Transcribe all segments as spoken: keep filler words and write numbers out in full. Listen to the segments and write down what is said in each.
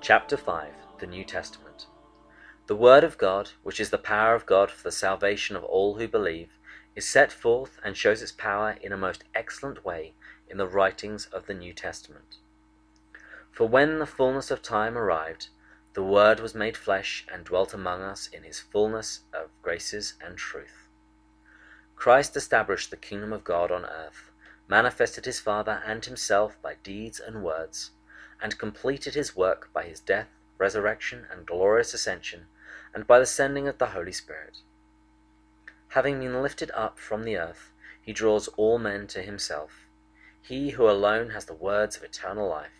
Chapter five. The New Testament. The Word of God, which is the power of God for the salvation of all who believe, is set forth and shows its power in a most excellent way in the writings of the New Testament. For when the fullness of time arrived, the Word was made flesh and dwelt among us in his fullness of graces and truth. Christ established the kingdom of God on earth, manifested his Father and himself by deeds and words, and completed his work by his death, resurrection, and glorious ascension, and by the sending of the Holy Spirit. Having been lifted up from the earth, he draws all men to himself, he who alone has the words of eternal life.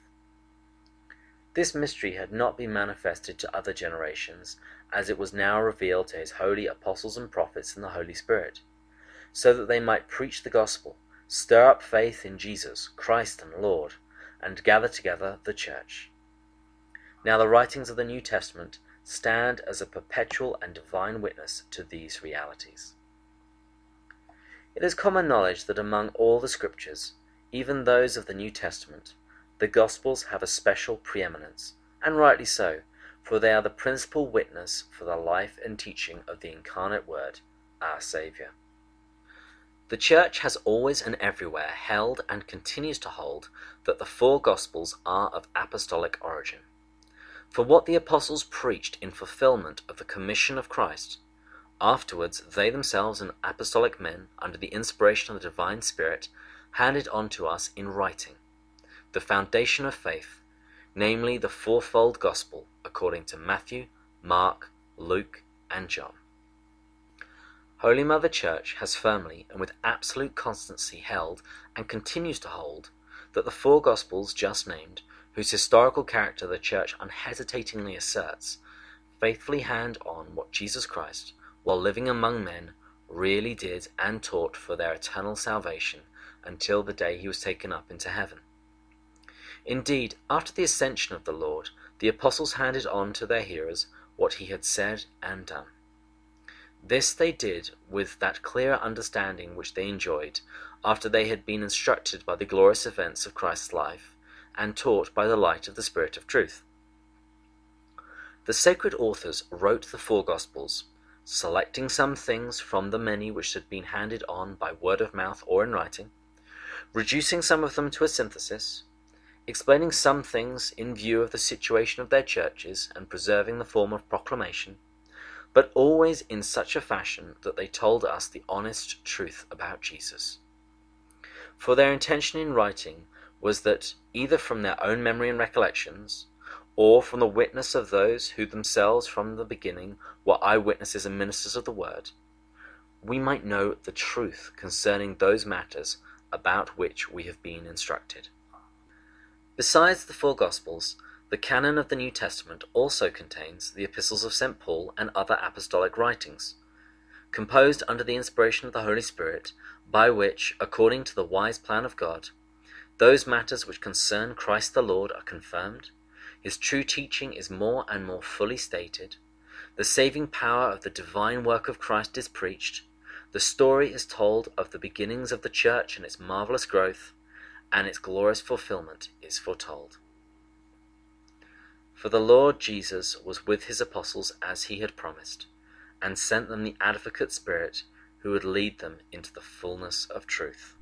This mystery had not been manifested to other generations, as it was now revealed to his holy apostles and prophets in the Holy Spirit, so that they might preach the gospel, stir up faith in Jesus, Christ and Lord, and gather together the church. Now the writings of the New Testament stand as a perpetual and divine witness to these realities. It is common knowledge that among all the Scriptures, even those of the New Testament, the Gospels have a special preeminence, and rightly so, for they are the principal witness for the life and teaching of the incarnate Word, our Saviour. The Church has always and everywhere held and continues to hold that the four Gospels are of apostolic origin. For what the apostles preached in fulfillment of the commission of Christ, afterwards they themselves and apostolic men, under the inspiration of the divine Spirit, handed on to us in writing, the foundation of faith, namely the fourfold Gospel according to Matthew, Mark, Luke, and John. Holy Mother Church has firmly and with absolute constancy held, and continues to hold, that the four Gospels just named, whose historical character the Church unhesitatingly asserts, faithfully hand on what Jesus Christ, while living among men, really did and taught for their eternal salvation until the day he was taken up into heaven. Indeed, after the ascension of the Lord, the apostles handed on to their hearers what he had said and done. This they did with that clear understanding which they enjoyed after they had been instructed by the glorious events of Christ's life and taught by the light of the Spirit of truth. The sacred authors wrote the four Gospels, selecting some things from the many which had been handed on by word of mouth or in writing, reducing some of them to a synthesis, explaining some things in view of the situation of their churches and preserving the form of proclamation, but always in such a fashion that they told us the honest truth about Jesus. For their intention in writing was that, either from their own memory and recollections, or from the witness of those who themselves from the beginning were eyewitnesses and ministers of the Word, we might know the truth concerning those matters about which we have been instructed. Besides the four Gospels, the canon of the New Testament also contains the epistles of Saint Paul and other apostolic writings, composed under the inspiration of the Holy Spirit, by which, according to the wise plan of God, those matters which concern Christ the Lord are confirmed, his true teaching is more and more fully stated, the saving power of the divine work of Christ is preached, the story is told of the beginnings of the Church and its marvelous growth, and its glorious fulfillment is foretold. For the Lord Jesus was with his apostles as he had promised, and sent them the Advocate Spirit, who would lead them into the fullness of truth.